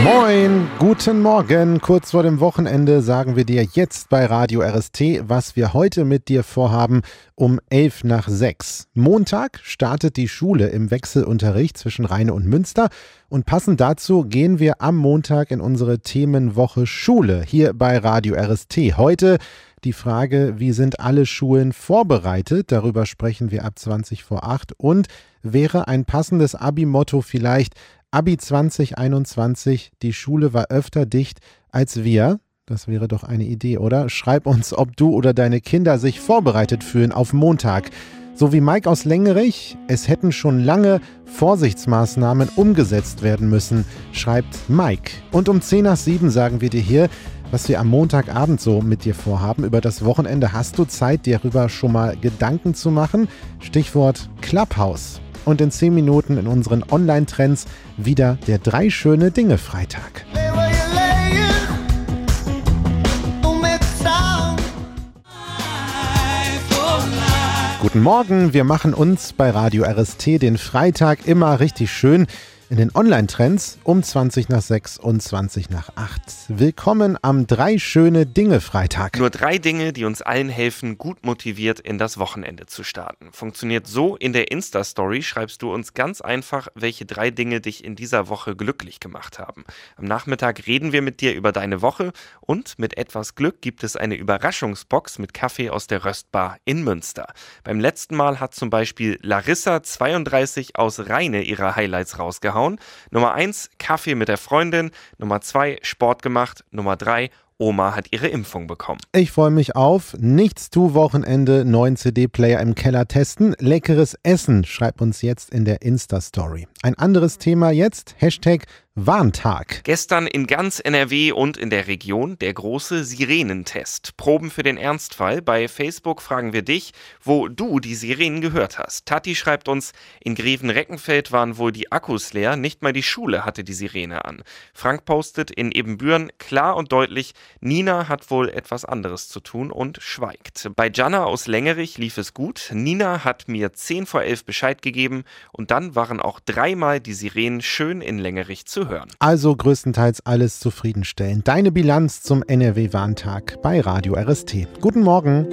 Moin, guten Morgen. Kurz vor dem Wochenende sagen wir dir jetzt bei Radio RST, was wir heute mit dir vorhaben um 5:11. Montag startet die Schule im Wechselunterricht zwischen Rheine und Münster und passend dazu gehen wir am Montag in unsere Themenwoche Schule hier bei Radio RST. Heute die Frage, wie sind alle Schulen vorbereitet? Darüber sprechen wir ab 20:08 und wäre ein passendes Abi-Motto vielleicht Abi 2021, die Schule war öfter dicht als wir. Das wäre doch eine Idee, oder? Schreib uns, ob du oder deine Kinder sich vorbereitet fühlen auf Montag. So wie Mike aus Lengerich, es hätten schon lange Vorsichtsmaßnahmen umgesetzt werden müssen, schreibt Mike. Und um 6:10 sagen wir dir hier, was wir am Montagabend so mit dir vorhaben. Über das Wochenende hast du Zeit, dir darüber schon mal Gedanken zu machen. Stichwort Clubhouse. Und in 10 Minuten in unseren Online-Trends wieder der 3 schöne Dinge Freitag. Guten Morgen, wir machen uns bei Radio RST den Freitag immer richtig schön in den Online-Trends um 20:06 und 20:08. Willkommen am 3 schöne Dinge Freitag. Nur 3 Dinge, die uns allen helfen, gut motiviert in das Wochenende zu starten. Funktioniert so: In der Insta-Story schreibst du uns ganz einfach, welche 3 Dinge dich in dieser Woche glücklich gemacht haben. Am Nachmittag reden wir mit dir über deine Woche und mit etwas Glück gibt es eine Überraschungsbox mit Kaffee aus der Röstbar in Münster. Beim letzten Mal hat zum Beispiel Larissa 32 aus Rheine ihre Highlights rausgehauen. Nummer 1, Kaffee mit der Freundin. Nummer 2, Sport gemacht. Nummer 3, Oma hat ihre Impfung bekommen. Ich freue mich auf Nichts-tu-Wochenende, neuen CD-Player im Keller testen. Leckeres Essen, schreib uns jetzt in der Insta-Story. Ein anderes Thema jetzt, Hashtag Warntag. Gestern in ganz NRW und in der Region der große Sirenentest. Proben für den Ernstfall. Bei Facebook fragen wir dich, wo du die Sirenen gehört hast. Tati schreibt uns, in Grevenreckenfeld waren wohl die Akkus leer, nicht mal die Schule hatte die Sirene an. Frank postet in Ebenbüren klar und deutlich, Nina hat wohl etwas anderes zu tun und schweigt. Bei Jana aus Lengerich lief es gut. Nina hat mir 10:11 Bescheid gegeben und dann waren auch 3-mal die Sirenen schön in Lengerich zu hören. Also größtenteils alles zufriedenstellend. Deine Bilanz zum NRW-Warntag bei Radio RST. Guten Morgen.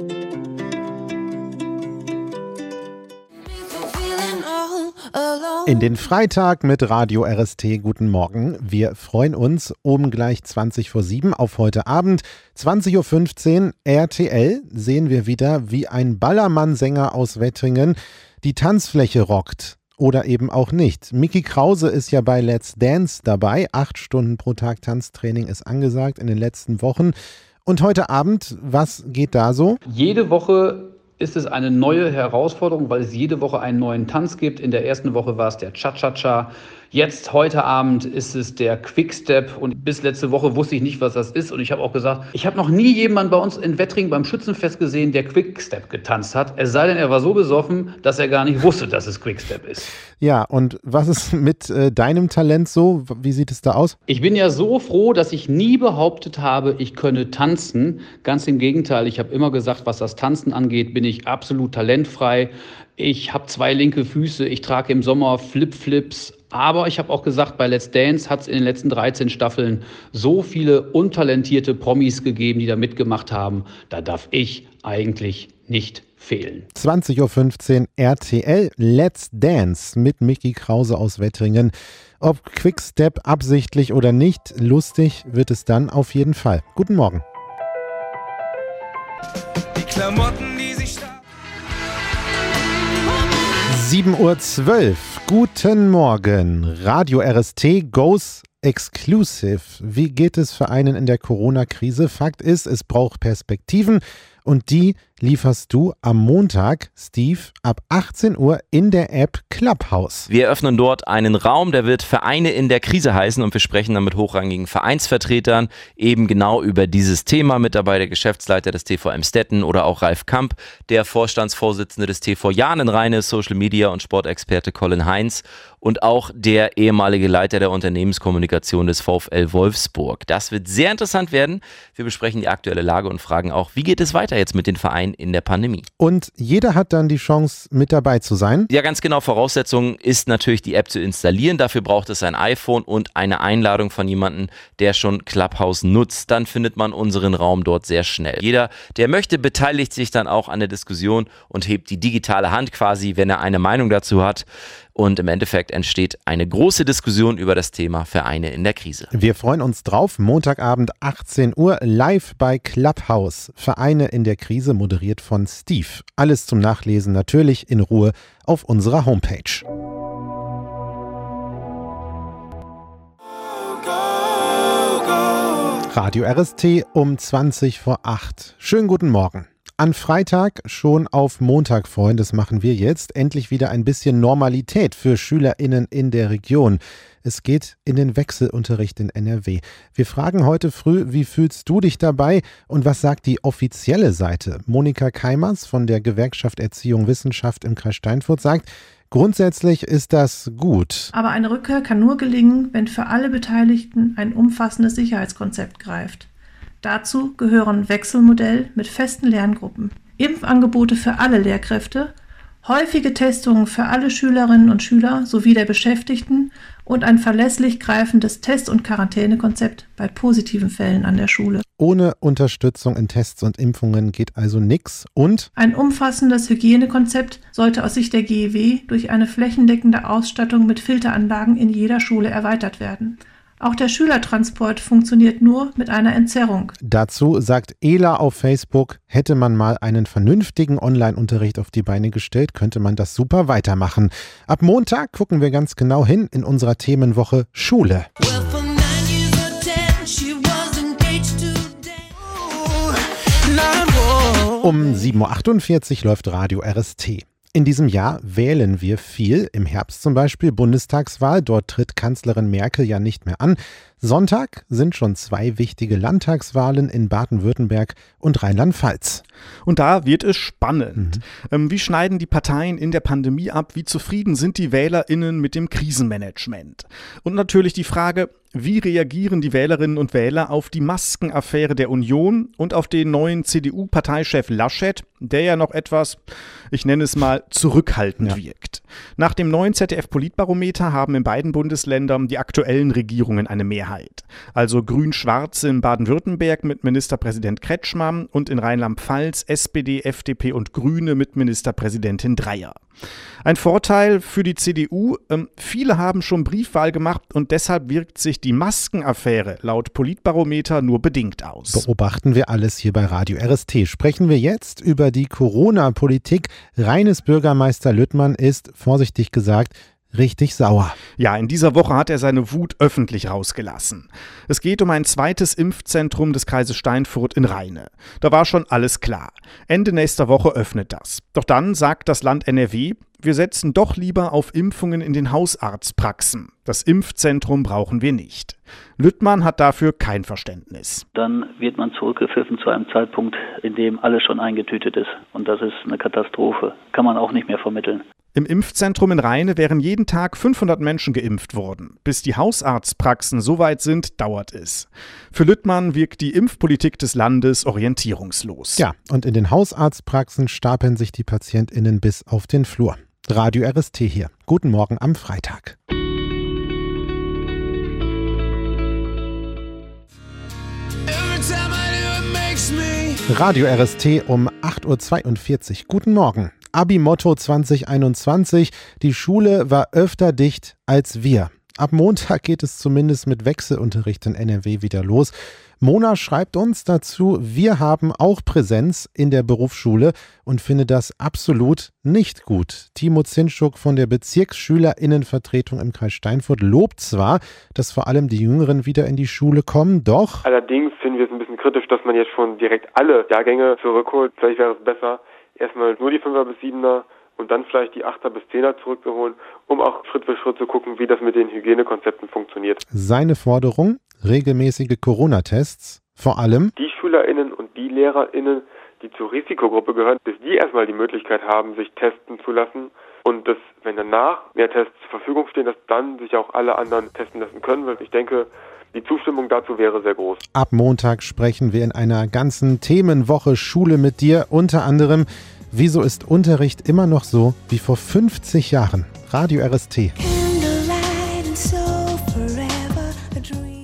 In den Freitag mit Radio RST. Guten Morgen. Wir freuen uns um gleich 7:20 auf heute Abend. 20:15 Uhr RTL sehen wir wieder, wie ein Ballermann-Sänger aus Wettringen die Tanzfläche rockt. Oder eben auch nicht. Micky Krause ist ja bei Let's Dance dabei. 8 Stunden pro Tag Tanztraining ist angesagt in den letzten Wochen. Und heute Abend, was geht da so? Jede Woche ist es eine neue Herausforderung, weil es jede Woche einen neuen Tanz gibt. In der ersten Woche war es der Cha-Cha-Cha. Jetzt, heute Abend, ist es der Quickstep. Und bis letzte Woche wusste ich nicht, was das ist. Und ich habe auch gesagt, ich habe noch nie jemanden bei uns in Wettringen beim Schützenfest gesehen, der Quickstep getanzt hat. Es sei denn, er war so besoffen, dass er gar nicht wusste, dass es Quickstep ist. Ja, und was ist mit deinem Talent so? Wie sieht es da aus? Ich bin ja so froh, dass ich nie behauptet habe, ich könne tanzen. Ganz im Gegenteil, ich habe immer gesagt, was das Tanzen angeht, bin ich absolut talentfrei. Ich habe 2 linke Füße, ich trage im Sommer Flip-Flips. Aber ich habe auch gesagt, bei Let's Dance hat es in den letzten 13 Staffeln so viele untalentierte Promis gegeben, die da mitgemacht haben. Da darf ich eigentlich nicht fehlen. 20:15 Uhr RTL Let's Dance mit Micky Krause aus Wettringen. Ob Quickstep absichtlich oder nicht, lustig wird es dann auf jeden Fall. Guten Morgen. Die Klamotten, die sich 7:12 Uhr. Guten Morgen. Radio RST goes exclusive. Wie geht es Vereinen in der Corona-Krise? Fakt ist, es braucht Perspektiven und die lieferst du am Montag, Steve, ab 18 Uhr in der App Clubhouse. Wir eröffnen dort einen Raum, der wird Vereine in der Krise heißen und wir sprechen dann mit hochrangigen Vereinsvertretern eben genau über dieses Thema. Mit dabei der Geschäftsleiter des TV Emstetten oder auch Ralf Kamp, der Vorstandsvorsitzende des TV Jahn in Rheine, Social Media und Sportexperte Colin Heinz und auch der ehemalige Leiter der Unternehmenskommunikation des VfL Wolfsburg. Das wird sehr interessant werden. Wir besprechen die aktuelle Lage und fragen auch, wie geht es weiter jetzt mit den Vereinen sein in der Pandemie. Und jeder hat dann die Chance, mit dabei zu sein? Ja, ganz genau. Voraussetzung ist natürlich, die App zu installieren. Dafür braucht es ein iPhone und eine Einladung von jemandem, der schon Clubhouse nutzt. Dann findet man unseren Raum dort sehr schnell. Jeder, der möchte, beteiligt sich dann auch an der Diskussion und hebt die digitale Hand quasi, wenn er eine Meinung dazu hat. Und im Endeffekt entsteht eine große Diskussion über das Thema Vereine in der Krise. Wir freuen uns drauf. Montagabend 18 Uhr live bei Clubhouse. Vereine in der Krise, moderiert von Steve. Alles zum Nachlesen natürlich in Ruhe auf unserer Homepage. Radio RST um 7:20. Schönen guten Morgen. An Freitag schon auf Montag freuen, das machen wir jetzt. Endlich wieder ein bisschen Normalität für SchülerInnen in der Region. Es geht in den Wechselunterricht in NRW. Wir fragen heute früh, wie fühlst du dich dabei und was sagt die offizielle Seite? Monika Keimers von der Gewerkschaft Erziehung Wissenschaft im Kreis Steinfurt sagt, grundsätzlich ist das gut. Aber eine Rückkehr kann nur gelingen, wenn für alle Beteiligten ein umfassendes Sicherheitskonzept greift. Dazu gehören Wechselmodell mit festen Lerngruppen, Impfangebote für alle Lehrkräfte, häufige Testungen für alle Schülerinnen und Schüler sowie der Beschäftigten und ein verlässlich greifendes Test- und Quarantänekonzept bei positiven Fällen an der Schule. Ohne Unterstützung in Tests und Impfungen geht also nichts und ein umfassendes Hygienekonzept sollte aus Sicht der GEW durch eine flächendeckende Ausstattung mit Filteranlagen in jeder Schule erweitert werden. Auch der Schülertransport funktioniert nur mit einer Entzerrung. Dazu sagt Ela auf Facebook, hätte man mal einen vernünftigen Online-Unterricht auf die Beine gestellt, könnte man das super weitermachen. Ab Montag gucken wir ganz genau hin in unserer Themenwoche Schule. Um 7:48 Uhr läuft Radio RST. In diesem Jahr wählen wir viel, im Herbst zum Beispiel Bundestagswahl, dort tritt Kanzlerin Merkel ja nicht mehr an. Sonntag sind schon 2 wichtige Landtagswahlen in Baden-Württemberg und Rheinland-Pfalz. Und da wird es spannend. Wie schneiden die Parteien in der Pandemie ab? Wie zufrieden sind die WählerInnen mit dem Krisenmanagement? Und natürlich die Frage, wie reagieren die Wählerinnen und Wähler auf die Maskenaffäre der Union und auf den neuen CDU-Parteichef Laschet, der ja noch etwas, ich nenne es mal, zurückhaltend wirkt. Nach dem neuen ZDF-Politbarometer haben in beiden Bundesländern die aktuellen Regierungen eine Mehrheit. Also Grün-Schwarz in Baden-Württemberg mit Ministerpräsident Kretschmann und in Rheinland-Pfalz SPD, FDP und Grüne mit Ministerpräsidentin Dreyer. Ein Vorteil für die CDU, viele haben schon Briefwahl gemacht und deshalb wirkt sich die Maskenaffäre laut Politbarometer nur bedingt aus. Beobachten wir alles hier bei Radio RST. Sprechen wir jetzt über die Corona-Politik. Rheines Bürgermeister Lüttmann ist, vorsichtig gesagt, richtig sauer. Ja, in dieser Woche hat er seine Wut öffentlich rausgelassen. Es geht um ein zweites Impfzentrum des Kreises Steinfurt in Rheine. Da war schon alles klar. Ende nächster Woche öffnet das. Doch dann sagt das Land NRW, wir setzen doch lieber auf Impfungen in den Hausarztpraxen. Das Impfzentrum brauchen wir nicht. Lüttmann hat dafür kein Verständnis. Dann wird man zurückgepfiffen zu einem Zeitpunkt, in dem alles schon eingetütet ist. Und das ist eine Katastrophe. Kann man auch nicht mehr vermitteln. Im Impfzentrum in Rheine wären jeden Tag 500 Menschen geimpft worden. Bis die Hausarztpraxen so weit sind, dauert es. Für Lüttmann wirkt die Impfpolitik des Landes orientierungslos. Ja, und in den Hausarztpraxen stapeln sich die PatientInnen bis auf den Flur. Radio RST hier. Guten Morgen am Freitag. Radio RST um 8:42 Uhr. Guten Morgen. Abi-Motto 2021. Die Schule war öfter dicht als wir. Ab Montag geht es zumindest mit Wechselunterricht in NRW wieder los. Mona schreibt uns dazu, wir haben auch Präsenz in der Berufsschule und finde das absolut nicht gut. Timo Zinschuk von der BezirksschülerInnenvertretung im Kreis Steinfurt lobt zwar, dass vor allem die Jüngeren wieder in die Schule kommen, doch allerdings finden wir es ein bisschen kritisch, dass man jetzt schon direkt alle Jahrgänge zurückholt. Vielleicht wäre es besser, erstmal nur die 5er bis 7er und dann vielleicht die 8er bis 10er zurückzuholen, um auch Schritt für Schritt zu gucken, wie das mit den Hygienekonzepten funktioniert. Seine Forderung, regelmäßige Corona-Tests, vor allem die SchülerInnen und die LehrerInnen, die zur Risikogruppe gehören, bis die erstmal die Möglichkeit haben, sich testen zu lassen und dass, wenn danach mehr Tests zur Verfügung stehen, dass dann sich auch alle anderen testen lassen können. Weil ich denke, die Zustimmung dazu wäre sehr groß. Ab Montag sprechen wir in einer ganzen Themenwoche Schule mit dir. Unter anderem, wieso ist Unterricht immer noch so wie vor 50 Jahren? Radio RST. Candlelight and so forever a dream.